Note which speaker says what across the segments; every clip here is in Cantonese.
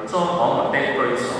Speaker 1: 作我們的居所。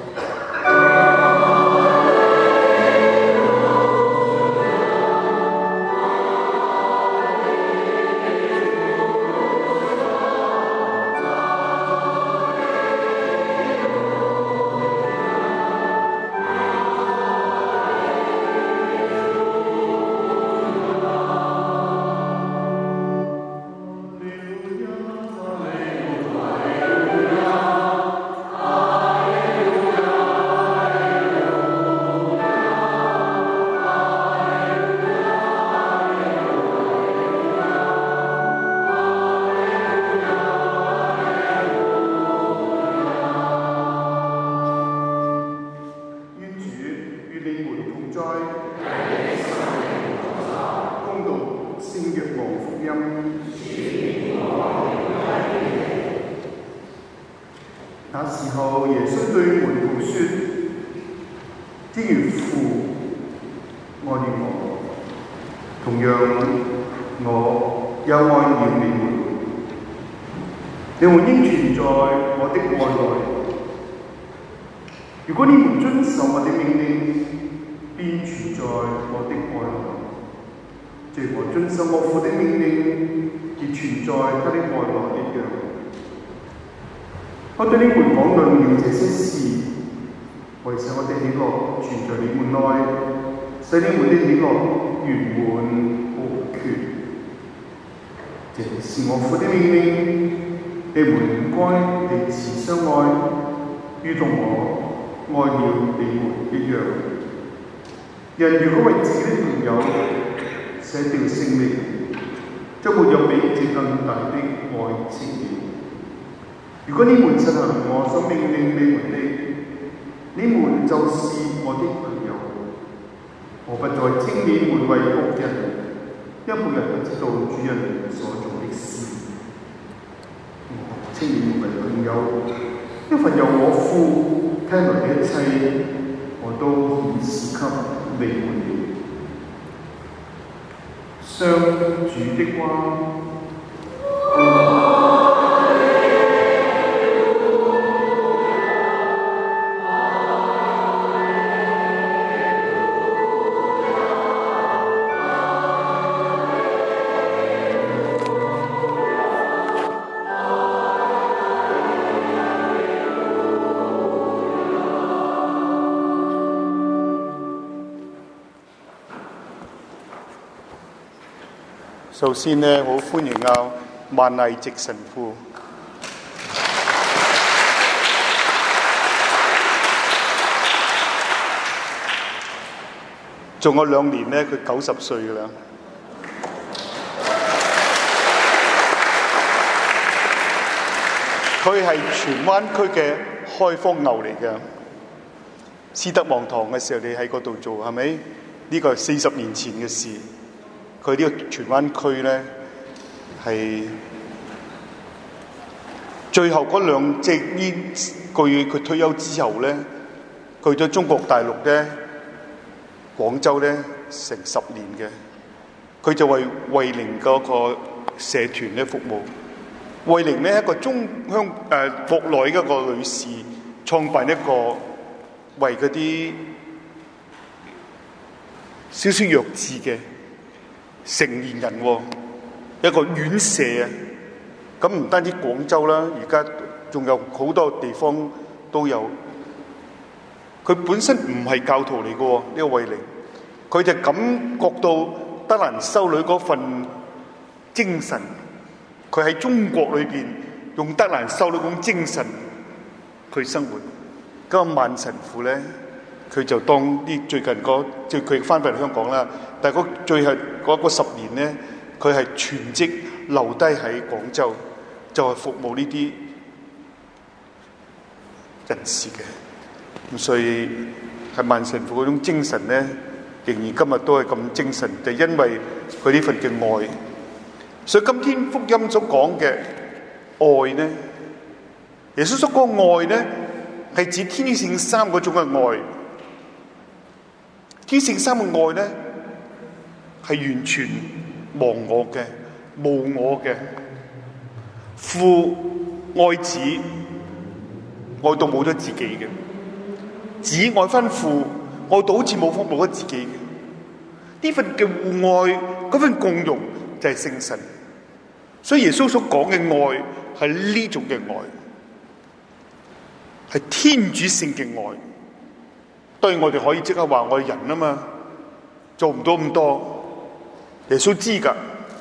Speaker 2: 那時候，耶穌對門徒說：正如父愛了我，同樣我也愛了你們。你們應存在我的愛內。如果你們遵守我的命令，便存在我的愛內，正如我遵守我父的命令，而存在他的愛內一樣。我對你們講論了這些事，為使我的喜樂存在你們內，使你們的喜樂圓滿無缺。這是我父的命令，你們該彼此相愛，如同我愛了你們一樣。人如果為自己的朋友捨掉性命，就沒有比這更大的愛情了。如果你們實行我所命令你們的，你們就是我的朋友。我不再稱你們為僕人，因為僕人不知道主人所做的事。我稱你們為朋友，因為由我父聽來的一切，我都顯示給你們了。上主的話。
Speaker 3: 首先呢，好歡迎萬毅直神父。仲有2年呢，佢90歲㗎啦。佢係荃灣區嘅開荒牛嚟㗎。斯德望堂嘅時候，你喺嗰度做係咪？呢個係40年前嘅事。佢呢個荃灣區咧，係最後嗰2，即係呢佢退休之後咧，去咗中國大陸咧，廣州咧成10年嘅，佢就為慧靈嗰個社團咧服務。慧靈咧一個國內一個女士創辦一個為嗰啲少少弱智嘅成年人一個院舍啊，咁唔單止廣州啦，而家仲有好多地方都有。佢本身唔係教徒嚟嘅呢個慧靈，佢就感覺到德蘭修女嗰份精神，佢喺中國裏邊用德蘭修女嗰種精神去生活。咁萬神父咧，佢就當啲最近即係佢翻返嚟香港啦，但係最後嗰10年咧，佢係全職留低喺廣州，就係服務呢啲人士嘅。咁所以係萬神父嗰種精神咧，仍然今日都係咁精神，就係因為佢呢份嘅愛。所以今天福音所講嘅愛咧，耶穌所講嘅愛咧，係指天主聖三嗰種嘅愛。天主聖三嘅愛咧，係完全忘我嘅、無我嘅。父愛子， 愛到冇咗自己嘅，子愛翻父，愛到好似冇咗自己嘅。呢份嘅互愛，嗰份共融就係聖神。所以耶穌所講嘅愛係呢種嘅愛，係天主性嘅愛。當然我哋可以即刻話我係人啊嘛，做唔到咁多。耶穌知噶，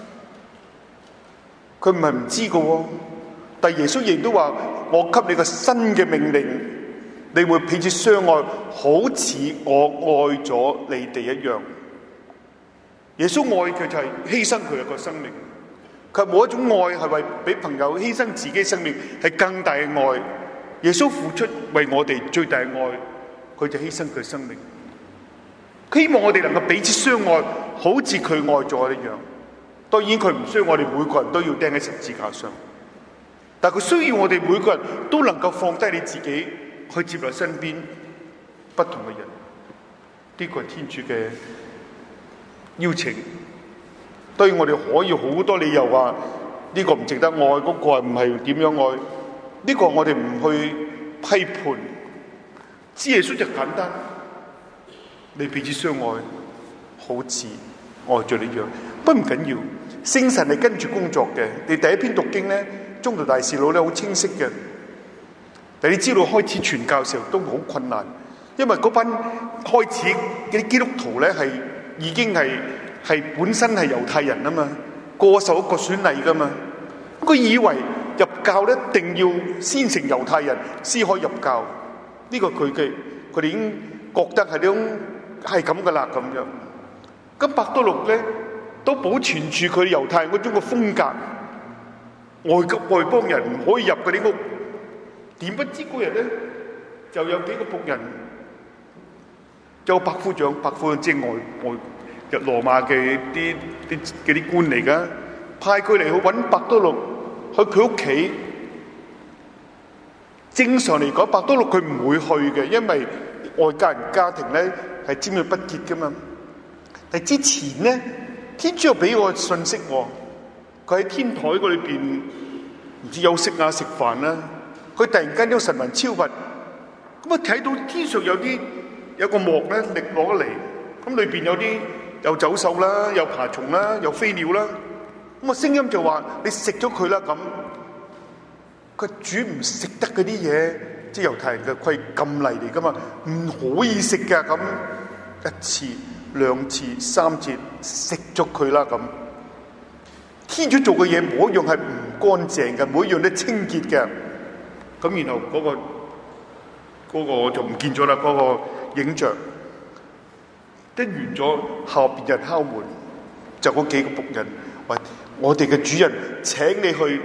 Speaker 3: 佢唔係唔知噶喎。但係耶穌亦都話：我給你個新嘅命令，你會彼此相愛，好似我愛咗你哋一樣。耶穌愛佢就係犧牲佢一個生命。佢冇一種愛係為俾朋友犧牲自己生命係更大嘅愛。耶穌付出為我哋最大嘅愛，佢就犧牲佢生命。佢希望我哋能夠彼此相愛，好似佢愛咗一樣。當然佢唔需要我哋每個人都要釘喺十字架上，但佢需要我哋每個人都能夠放低你自己，去接納身邊不同嘅人。呢個係天主嘅邀請。當然我哋可以好多理由話呢個唔值得愛，嗰個唔係點樣愛。呢個我哋唔去批判。主耶穌就簡單，你彼此相愛，好似愛咗你一樣。不過唔緊要，聖神係跟住工作嘅。你第一篇讀經咧，宗徒大事錄咧好清晰嘅。但你知道開始傳教嘅時候都好困難，因為嗰班開始嘅基督徒咧係已經係本身係猶太人啊嘛，過受一個選禮噶嘛。佢以為入教咧一定要先成猶太人先可以入教，呢個佢哋已經覺得係呢種係咁噶啦咁樣。咁伯多祿咧都保存住佢猶太人嗰種嘅風格，外邦人唔可以入嗰啲屋。點不知嗰日咧就有幾個僕人，就有百夫長即係外羅馬嘅啲官嚟噶，派佢嚟去揾伯多祿去佢屋企。正常嚟講，伯多祿佢唔會去嘅，因為外家人家庭咧係尖銳不潔噶嘛。但之前咧，天主又俾我信息喎，佢喺天台嗰裏邊唔知休息啊食飯啦，佢突然間有神魂超拔，咁啊睇到天上有個幕咧力落咗嚟，咁裏邊有走獸啦，有爬蟲啦，有飛鳥啦，咁啊聲音就話：你食咗佢啦咁。佢煮唔食得嗰啲嘢，即係猶太人嘅規禁例嚟噶嘛，唔可以食噶咁。一次、兩次、三次食咗佢啦咁。天主做嘅嘢冇一樣係唔乾淨嘅，每一樣都清潔嘅。咁然後嗰個就唔見咗啦，嗰個影像。一完咗，後邊人敲門，就嗰幾個僕人話：我哋嘅主人請你去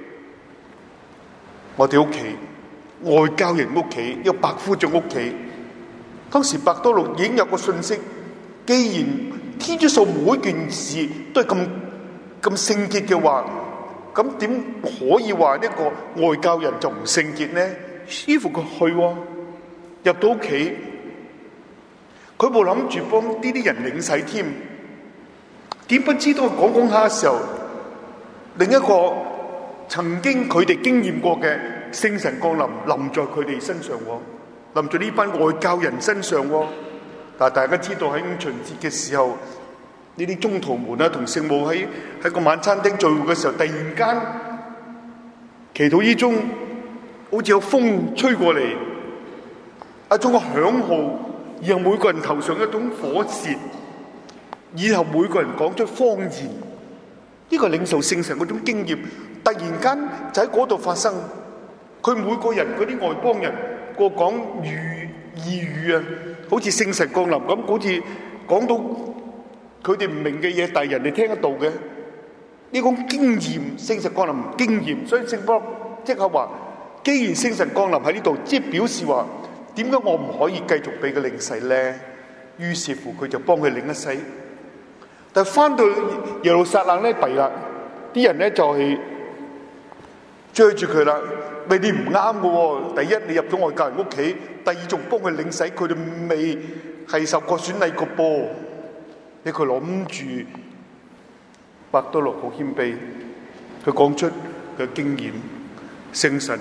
Speaker 3: 我哋屋企，外交人屋企，一個百夫長屋企。當時伯多祿已經有個信息，既然天主做每一件事都係咁聖潔嘅話，咁點可以話一個外交人就唔聖潔呢？於是佢去喎，入到屋企，佢冇諗住幫呢啲人領洗添，點不知當佢講下嘅時候，另一個曾經佢哋經驗過嘅聖神降臨在佢哋身上喎，臨在呢班外教人身上喎。但係大家知道喺五旬節嘅時候，呢啲宗徒們啊同聖母喺個晚餐廳聚會嘅時候，突然間祈禱之中，好似有風吹過嚟，一種個響號，然後每個人頭上一種火舌，以後每個人講出方言。呢個領受聖神嗰種經驗，突然間就喺嗰度發生。佢每個人嗰啲外邦人個講異語啊，好似聖神降臨咁，好似講到佢哋唔明嘅嘢，但係人哋聽得到嘅呢種經驗，聖神降臨經驗。所以聖保羅即刻話：既然聖神降臨喺呢度，即係表示話，點解我唔可以繼續俾佢領洗咧？於是乎佢就幫佢領一洗。但係翻到耶路撒冷咧，弊啦，啲人咧就係追住佢啦。喂，你唔啱嘅喎！第一，你入咗外教人屋企；第二，仲幫佢領洗，佢哋未係受過選禮個噃。你佢諗住伯多祿好謙卑，佢講出佢嘅經驗，聖神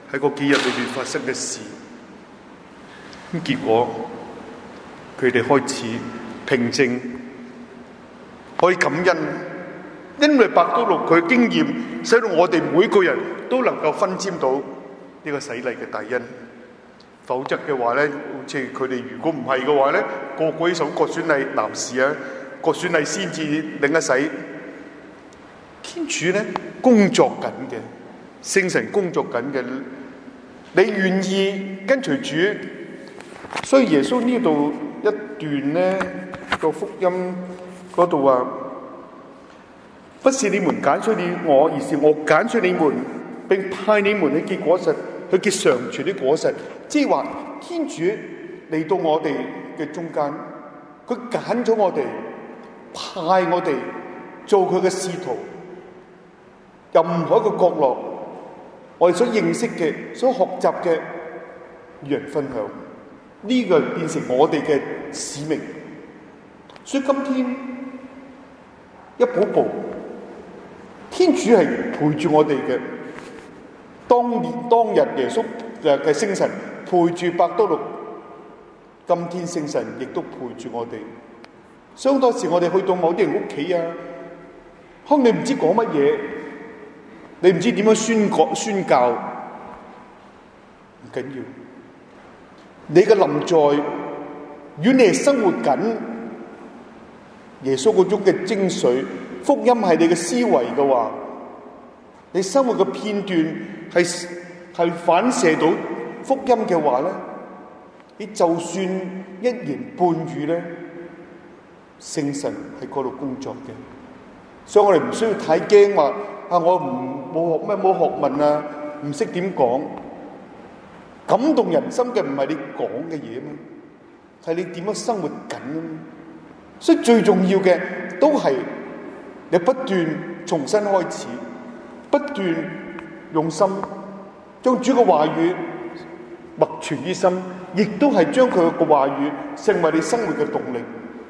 Speaker 3: 喺嗰幾日裏邊發生嘅事。咁結果佢哋開始平靜，可以感恩，因為伯多祿佢嘅經驗，使到我哋每個人都能夠分沾到呢個洗禮嘅大恩。否則嘅話咧，好似佢哋如果唔係嘅話咧，個個呢首割損禮男士啊，割損禮先至領一洗。天主咧工作緊嘅，聖神工作緊嘅，你願意跟隨主，所以耶穌呢度一段咧個福音嗰度話，不是你們揀選了我，而是我揀選你們，並派你們去結果實，去結常存的果實。即係話天主嚟到我哋嘅中間，佢揀咗我哋，派我哋做佢嘅使徒。任何一個角落，我哋所認識嘅、所學習嘅，與人分享，呢個變成我哋嘅使命。所以今天一步步，天主係陪住我哋嘅。當日耶穌嘅聖神陪住伯多祿，今天聖神亦都陪住我哋。相當時我哋去到某啲人屋企啊，可能你唔知講乜嘢，你唔知點樣宣教，唔緊要。你嘅臨在，如果你係生活緊耶穌嗰種嘅精髓，福音係你嘅思維嘅話，你生活嘅片段係反射到福音嘅話咧，你就算一言半語咧，聖神喺嗰度工作嘅。所以我哋唔需要太驚話我冇學問啊，唔識點講。感動人心嘅唔係你講嘅嘢咩？係你點樣生活緊啊！所以最重要嘅都係你不斷重新開始，不斷用心將主嘅話語默存於心，亦都係將佢嘅話語成為你生活嘅動力。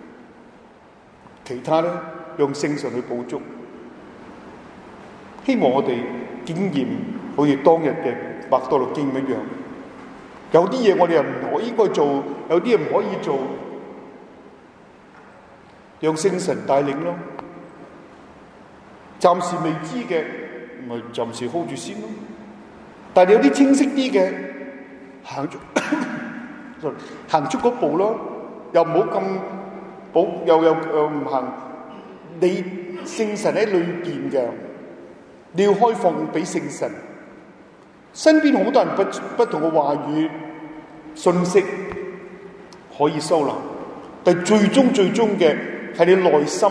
Speaker 3: 其他咧，用聖神去補足。希望我哋經驗好似當日嘅伯多祿經一樣，有啲嘢我哋又唔可以應該做，有啲嘢唔可以做，讓聖神帶領咯。暫時未知嘅，咪暫時 hold 住先咯。但係有啲清晰啲嘅，行出嗰步咯，又唔好咁保，又唔行。你聖神喺裏邊嘅，你要開放俾聖神。身邊好多人不同嘅話語、信息可以收納，但係最終嘅係你內心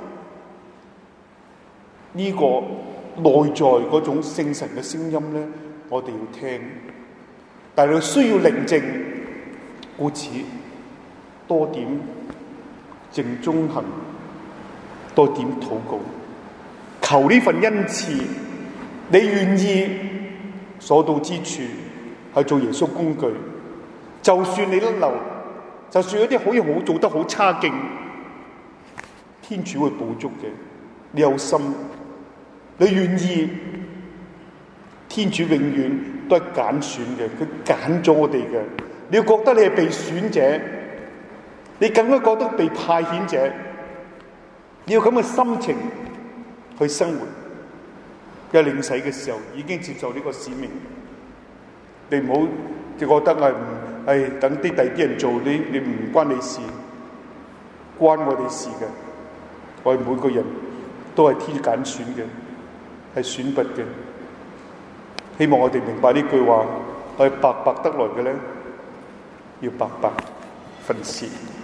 Speaker 3: 呢個內在嗰種聖神嘅聲音咧，我哋要聽。但係需要寧靜，故此多點靜中行，多點禱告，求呢份恩賜。你願意所到之處係做耶穌工具，就算你甩漏，就算有啲好嘢好做得好差勁，天主會補足嘅。你有心，你願意，天主永遠都係揀選嘅，佢揀咗我哋嘅。你要覺得你係被選者，你更加覺得被派遣者，你要咁嘅心情去生活。嘅領洗嘅時候已經接受呢個使命，你唔好就覺得等啲第啲人做，你唔關你事，關我哋事嘅。我哋每個人都係天揀選嘅，係選拔嘅。希望我哋明白呢句話，我哋白白得來嘅咧，要白白訓示。